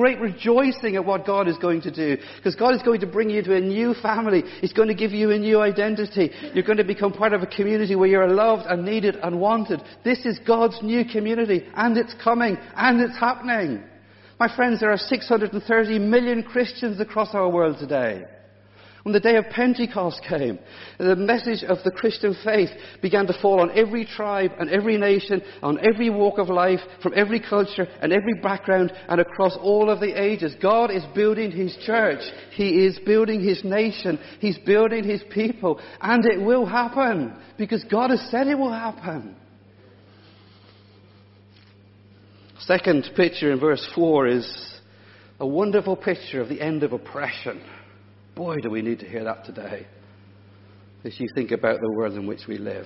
great rejoicing at what God is going to do. Because God is going to bring you into a new family. He's going to give you a new identity. You're going to become part of a community where you're loved and needed and wanted. This is God's new community. And it's coming. And it's happening. My friends, there are 630 million Christians across our world today. When the day of Pentecost came, the message of the Christian faith began to fall on every tribe and every nation, on every walk of life, from every culture and every background, and across all of the ages. God is building His church. He is building His nation. He's building His people. And it will happen, because God has said it will happen. Second picture in verse 4 is a wonderful picture of the end of oppression. Boy, do we need to hear that today, as you think about the world in which we live.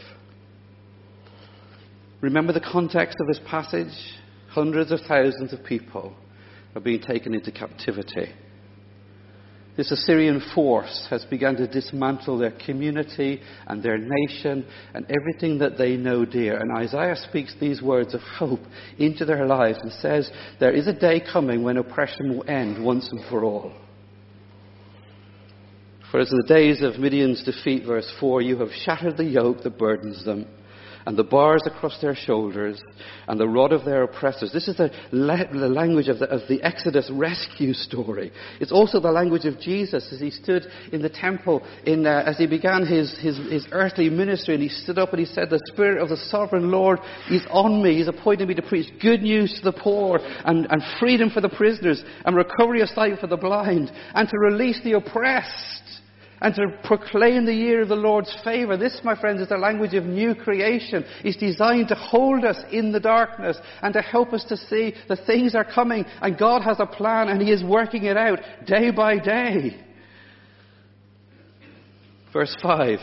Remember the context of this passage? Hundreds of thousands of people are being taken into captivity. This Assyrian force has begun to dismantle their community and their nation and everything that they know dear. And Isaiah speaks these words of hope into their lives and says, there is a day coming when oppression will end once and for all. For as in the days of Midian's defeat, verse 4, you have shattered the yoke that burdens them, and the bars across their shoulders, and the rod of their oppressors. This is the language of the Exodus rescue story. It's also the language of Jesus as he stood in the temple as he began his earthly ministry, and he stood up and he said, the Spirit of the Sovereign Lord is on me. He's appointed me to preach good news to the poor, and freedom for the prisoners, and recovery of sight for the blind, and to release the oppressed, and to proclaim the year of the Lord's favour. This, my friends, is the language of new creation. It's designed to hold us in the darkness and to help us to see that things are coming and God has a plan and He is working it out day by day. Verse 5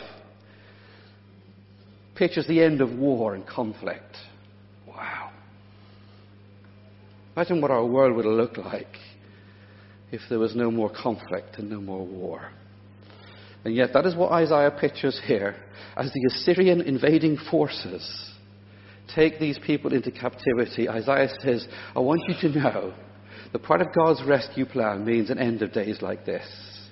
pictures the end of war and conflict. Wow. Imagine what our world would look like if there was no more conflict and no more war. And yet that is what Isaiah pictures here as the Assyrian invading forces take these people into captivity. Isaiah says, I want you to know that part of God's rescue plan means an end of days like this.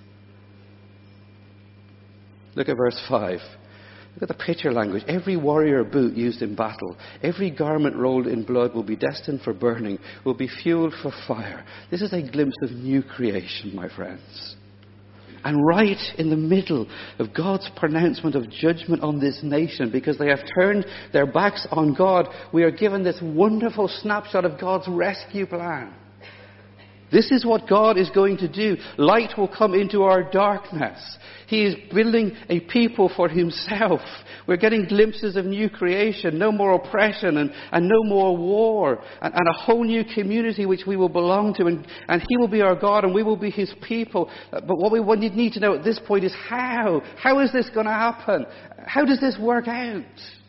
Look at verse 5. Look at the picture language. Every warrior boot used in battle, every garment rolled in blood will be destined for burning, will be fueled for fire. This is a glimpse of new creation, my friends. And right in the middle of God's pronouncement of judgment on this nation, because they have turned their backs on God, we are given this wonderful snapshot of God's rescue plan. This is what God is going to do. Light will come into our darkness. He is building a people for Himself. We're getting glimpses of new creation, no more oppression and no more war, and a whole new community which we will belong to. And He will be our God and we will be His people. But what we need to know at this point is how. How is this going to happen? How does this work out?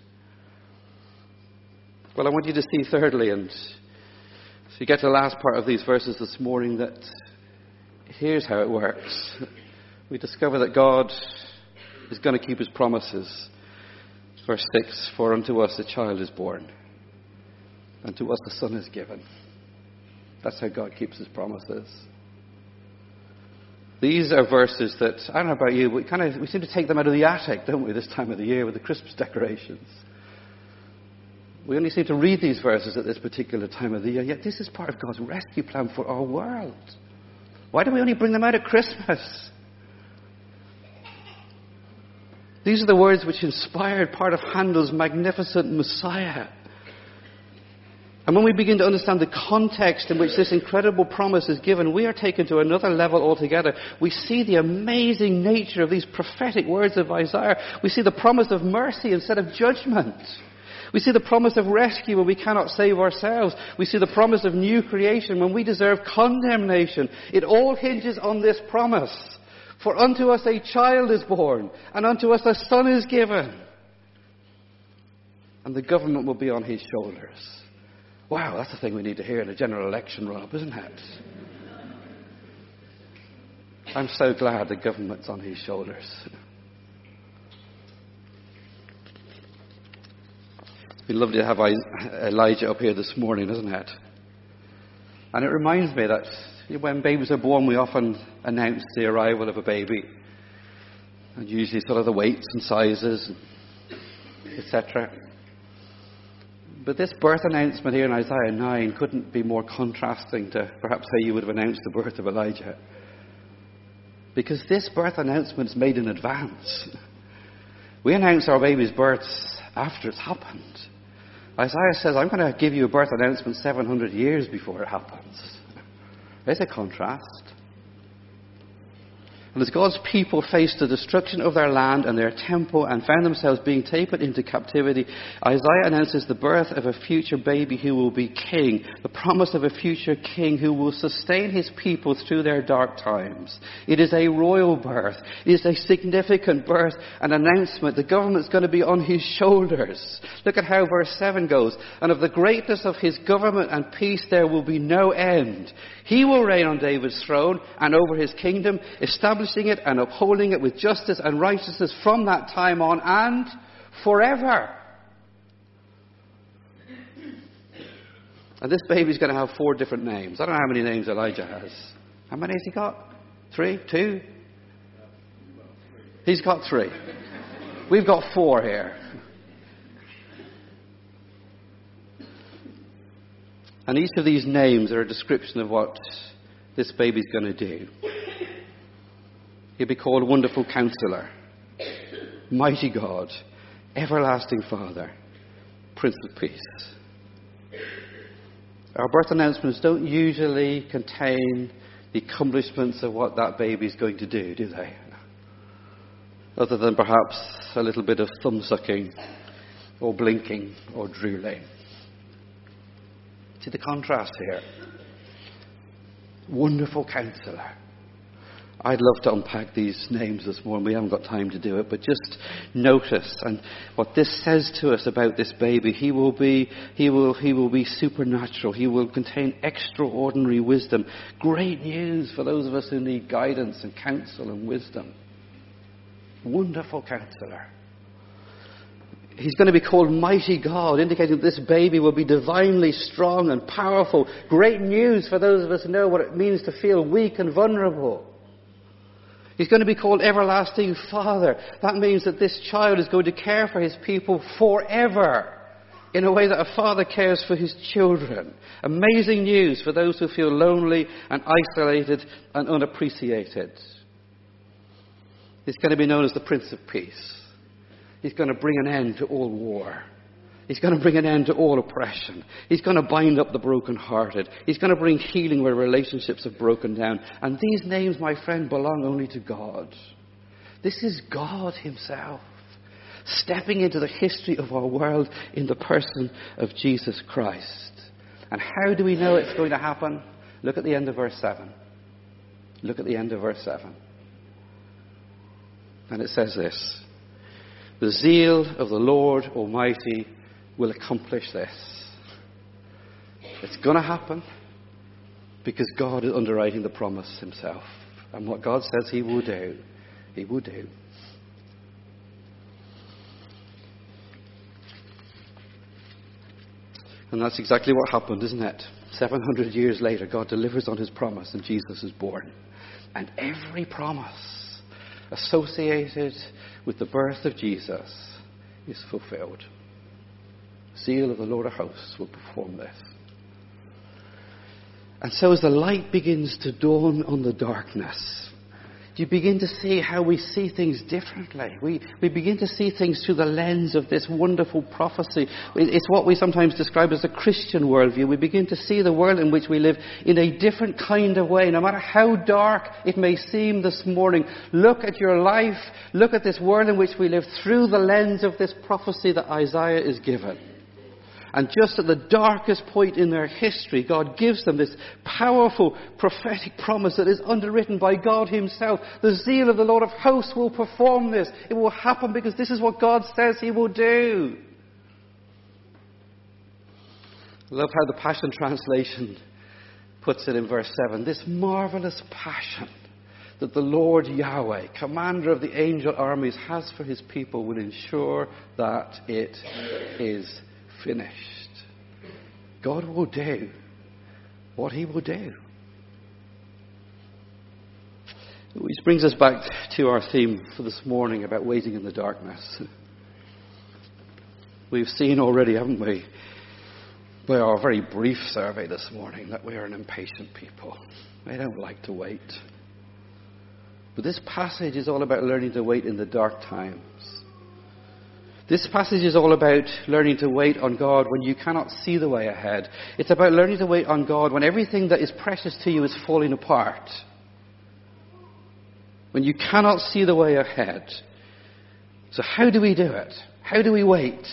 Well, I want you to see thirdly, and so you get to the last part of these verses this morning, that here's how it works. We discover that God is going to keep His promises. Verse 6, for unto us a child is born, and to us a son is given. That's how God keeps His promises. These are verses that, I don't know about you, we seem to take them out of the attic, don't we, this time of the year with the Christmas decorations. We only seem to read these verses at this particular time of the year, yet this is part of God's rescue plan for our world. Why do we only bring them out at Christmas? These are the words which inspired part of Handel's magnificent Messiah. And when we begin to understand the context in which this incredible promise is given, we are taken to another level altogether. We see the amazing nature of these prophetic words of Isaiah. We see the promise of mercy instead of judgment. We see the promise of rescue when we cannot save ourselves. We see the promise of new creation when we deserve condemnation. It all hinges on this promise. For unto us a child is born, and unto us a son is given. And the government will be on His shoulders. Wow, that's the thing we need to hear in a general election run-up, isn't it? I'm so glad the government's on His shoulders. It's been lovely to have Elijah up here this morning, isn't it? And it reminds me that When babies are born, we often announce the arrival of a baby. And usually sort of the weights and sizes, etc. But this birth announcement here in Isaiah 9 couldn't be more contrasting to perhaps how you would have announced the birth of Elijah. Because this birth announcement is made in advance. We announce our baby's births after it's happened. Isaiah says, I'm going to give you a birth announcement 700 years before it happens. There's a contrast. And as God's people faced the destruction of their land and their temple and found themselves being taken into captivity, Isaiah announces the birth of a future baby who will be king, the promise of a future king who will sustain his people through their dark times. It is a royal birth. It is a significant birth, an announcement. The government's going to be on his shoulders. Look at how verse 7 goes. And of the greatness of his government and peace there will be no end. He will reign on David's throne and over his kingdom, establishing it and upholding it with justice and righteousness from that time on and forever. And this baby's going to have 4 different names. I don't know how many names Elijah has. How many has he got? 3? 2? He's got 3. We've got 4 here. And each of these names are a description of what this baby's going to do. He'll be called Wonderful Counselor, Mighty God, Everlasting Father, Prince of Peace. Our birth announcements don't usually contain the accomplishments of what that baby's going to do they? Other than perhaps a little bit of thumb-sucking or blinking or drooling. See the contrast here. Wonderful Counselor. I'd love to unpack these names this morning. We haven't got time to do it, but just notice and what this says to us about this baby. He will be supernatural. He will contain extraordinary wisdom. Great news for those of us who need guidance and counsel and wisdom. Wonderful Counselor. He's going to be called Mighty God, indicating that this baby will be divinely strong and powerful. Great news for those of us who know what it means to feel weak and vulnerable. He's going to be called Everlasting Father. That means that this child is going to care for his people forever in a way that a father cares for his children. Amazing news for those who feel lonely and isolated and unappreciated. He's going to be known as the Prince of Peace. He's going to bring an end to all war. He's going to bring an end to all oppression. He's going to bind up the brokenhearted. He's going to bring healing where relationships have broken down. And these names, my friend, belong only to God. This is God himself stepping into the history of our world in the person of Jesus Christ. And how do we know it's going to happen? Look at the end of verse 7. Look at the end of verse 7. And it says this. The zeal of the Lord Almighty will accomplish this. It's going to happen because God is underwriting the promise himself. And what God says he will do, he will do. And that's exactly what happened, isn't it? 700 years later, God delivers on his promise and Jesus is born. And every promise associated with the birth of Jesus is fulfilled. Zeal of the Lord of hosts will perform this. And so as the light begins to dawn on the darkness, you begin to see how we see things differently. We begin to see things through the lens of this wonderful prophecy. It's what we sometimes describe as a Christian worldview. We begin to see the world in which we live in a different kind of way. No matter how dark it may seem this morning, look at your life, look at this world in which we live through the lens of this prophecy that Isaiah is given. And just at the darkest point in their history, God gives them this powerful prophetic promise that is underwritten by God himself. The zeal of the Lord of hosts will perform this. It will happen because this is what God says he will do. I love how the Passion Translation puts it in verse 7. This marvelous passion that the Lord Yahweh, commander of the angel armies, has for his people will ensure that it is finished. God will do what he will do. Which brings us back to our theme for this morning about waiting in the darkness. We've seen already, haven't we, by our very brief survey this morning, that we are an impatient people. We don't like to wait. But this passage is all about learning to wait in the dark times. This passage is all about learning to wait on God when you cannot see the way ahead. It's about learning to wait on God when everything that is precious to you is falling apart. When you cannot see the way ahead. So how do we do it? How do we wait?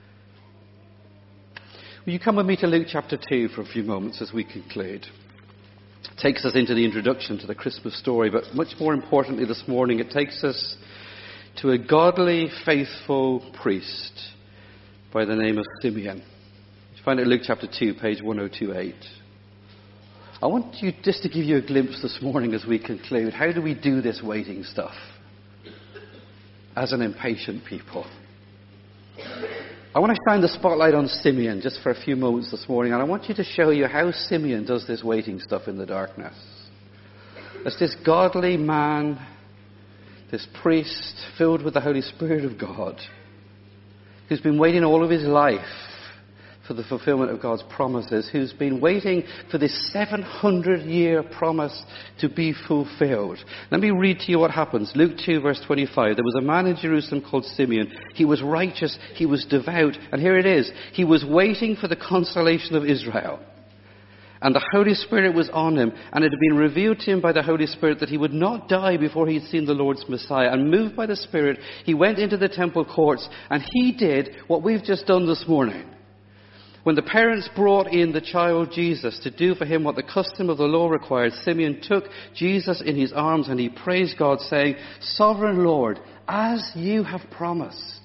Will you come with me to Luke chapter 2 for a few moments as we conclude? It takes us into the introduction to the Christmas story, but much more importantly this morning, it takes us to a godly, faithful priest by the name of Simeon. You find it in Luke chapter 2, page 1028. I want you just to give you a glimpse this morning as we conclude. How do we do this waiting stuff as an impatient people? I want to shine the spotlight on Simeon just for a few moments this morning, and I want you to show you how Simeon does this waiting stuff in the darkness. As this godly man, this priest filled with the Holy Spirit of God, who's been waiting all of his life for the fulfillment of God's promises, who's been waiting for this 700-year promise to be fulfilled. Let me read to you what happens. Luke 2, verse 25. There was a man in Jerusalem called Simeon. He was righteous, he was devout, and here it is. He was waiting for the consolation of Israel. And the Holy Spirit was on him, and it had been revealed to him by the Holy Spirit that he would not die before he had seen the Lord's Messiah. And moved by the Spirit, he went into the temple courts, and he did what we've just done this morning. When the parents brought in the child Jesus to do for him what the custom of the law required, Simeon took Jesus in his arms and he praised God, saying, "Sovereign Lord, as you have promised,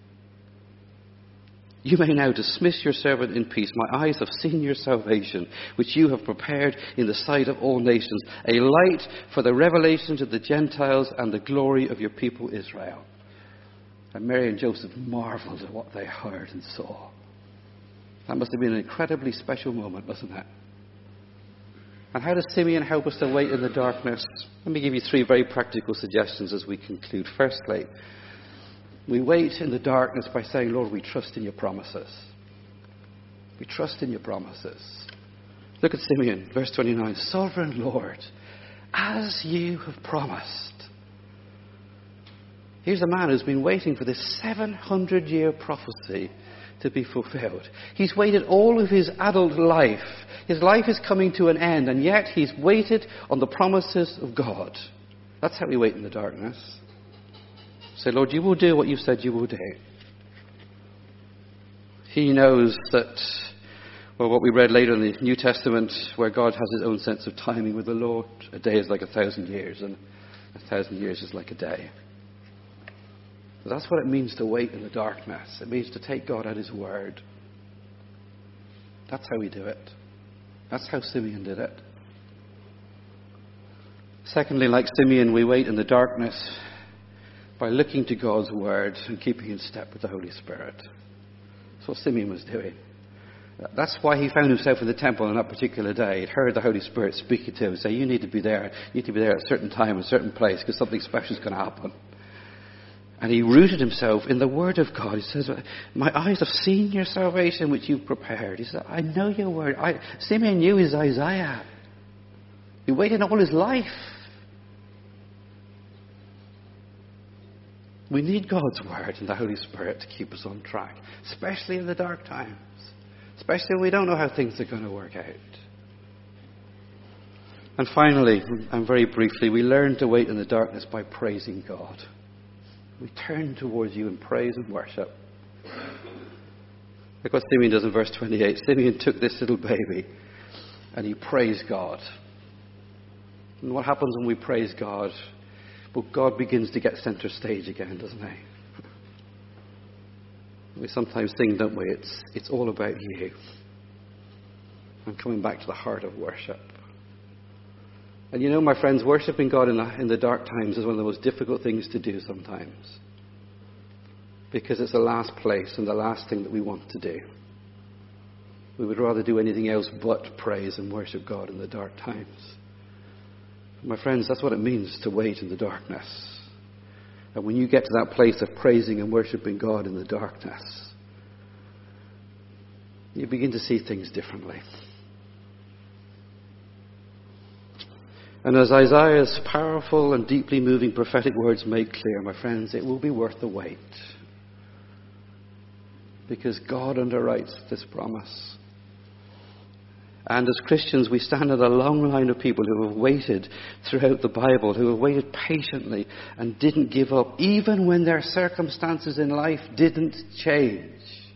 you may now dismiss your servant in peace. My eyes have seen your salvation, which you have prepared in the sight of all nations, a light for the revelation to the Gentiles and the glory of your people Israel." And Mary and Joseph marveled at what they heard and saw. That must have been an incredibly special moment, wasn't it? And how does Simeon help us to wait in the darkness? Let me give you 3 very practical suggestions as we conclude. Firstly, we wait in the darkness by saying, "Lord, we trust in your promises." We trust in your promises. Look at Simeon, verse 29. "Sovereign Lord, as you have promised." Here's a man who's been waiting for this 700-year prophecy to be fulfilled. He's waited all of his adult life. His life is coming to an end, and yet he's waited on the promises of God. That's how we wait in the darkness. Say, "Lord, you will do what you said you will do." He knows that, well, what we read later in the New Testament, where God has his own sense of timing with the Lord. A day is like 1,000 years, and 1,000 years is like a day. But that's what it means to wait in the darkness. It means to take God at his word. That's how we do it. That's how Simeon did it. Secondly, like Simeon, we wait in the darkness by looking to God's word and keeping in step with the Holy Spirit. That's what Simeon was doing. That's why he found himself in the temple on that particular day. He'd heard the Holy Spirit speaking to him and say, "You need to be there. You need to be there at a certain time, a certain place, because something special is going to happen." And he rooted himself in the word of God. He says, "My eyes have seen your salvation, which you've prepared." He said, "I know your word." Simeon knew his Isaiah. He waited all his life. We need God's word and the Holy Spirit to keep us on track, especially in the dark times, especially when we don't know how things are going to work out. And finally, and very briefly, we learn to wait in the darkness by praising God. We turn towards you in praise and worship. Look what Simeon does in verse 28. Simeon took this little baby and he praised God. And what happens when we praise God? Well, God begins to get center stage again, doesn't he? We sometimes sing, don't we? It's all about you. I'm coming back to the heart of worship. And you know, my friends, worshipping God in the dark times is one of the most difficult things to do sometimes. Because it's the last place and the last thing that we want to do. We would rather do anything else but praise and worship God in the dark times. My friends, that's what it means to wait in the darkness. And when you get to that place of praising and worshipping God in the darkness, you begin to see things differently. And as Isaiah's powerful and deeply moving prophetic words make clear, my friends, it will be worth the wait. Because God underwrites this promise. And as Christians, we stand at a long line of people who have waited throughout the Bible, who have waited patiently and didn't give up, even when their circumstances in life didn't change.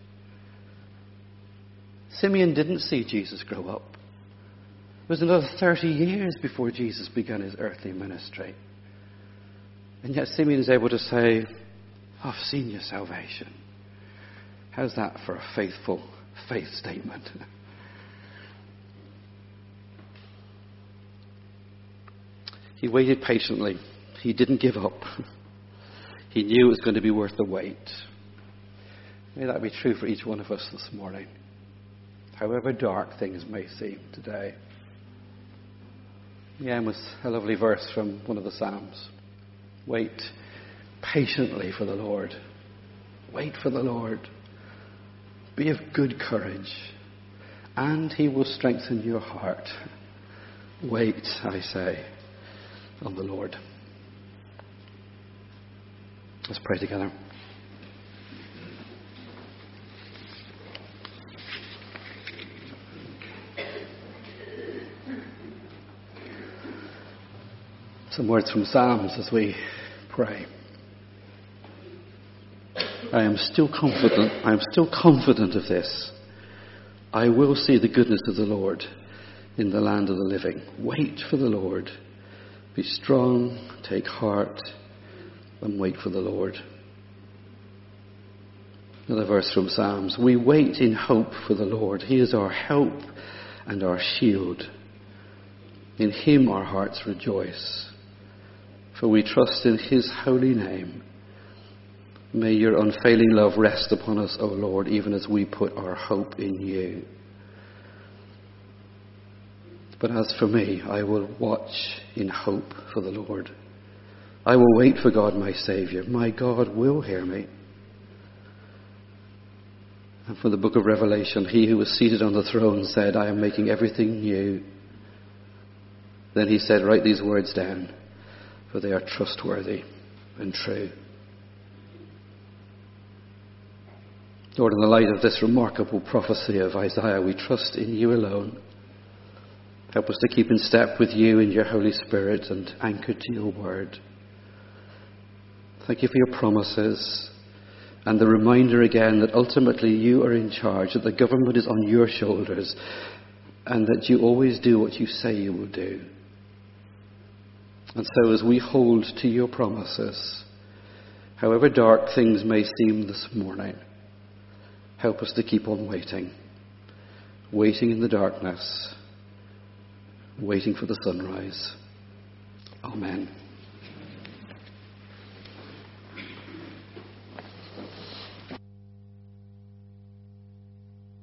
Simeon didn't see Jesus grow up. It was another 30 years before Jesus began his earthly ministry. And yet Simeon is able to say, I've seen your salvation. How's that for a faithful faith statement? He waited patiently. He didn't give up. He knew it was going to be worth the wait. May that be true for each one of us this morning. However dark things may seem today. The end was a lovely verse from one of the Psalms. Wait patiently for the Lord. Wait for the Lord. Be of good courage, and he will strengthen your heart. Wait, I say, on the Lord. Let's pray together. Some words from Psalms as we pray. I am still confident of this. I will see the goodness of the Lord in the land of the living. Wait for the Lord. Be strong, take heart, and wait for the Lord. Another verse from Psalms. We wait in hope for the Lord. He is our help and our shield. In him our hearts rejoice, for we trust in his holy name. May your unfailing love rest upon us, O Lord, even as we put our hope in you. But as for me, I will watch in hope for the Lord. I will wait for God, my Saviour. My God will hear me. And from the book of Revelation, he who was seated on the throne said, I am making everything new. Then he said, write these words down, for they are trustworthy and true. Lord, in the light of this remarkable prophecy of Isaiah, we trust in you alone. Help us to keep in step with you and your Holy Spirit and anchored to your word. Thank you for your promises and the reminder again that ultimately you are in charge, that the government is on your shoulders, and that you always do what you say you will do. And so as we hold to your promises, however dark things may seem this morning, help us to keep on waiting. Waiting in the darkness. Waiting for the sunrise. Amen.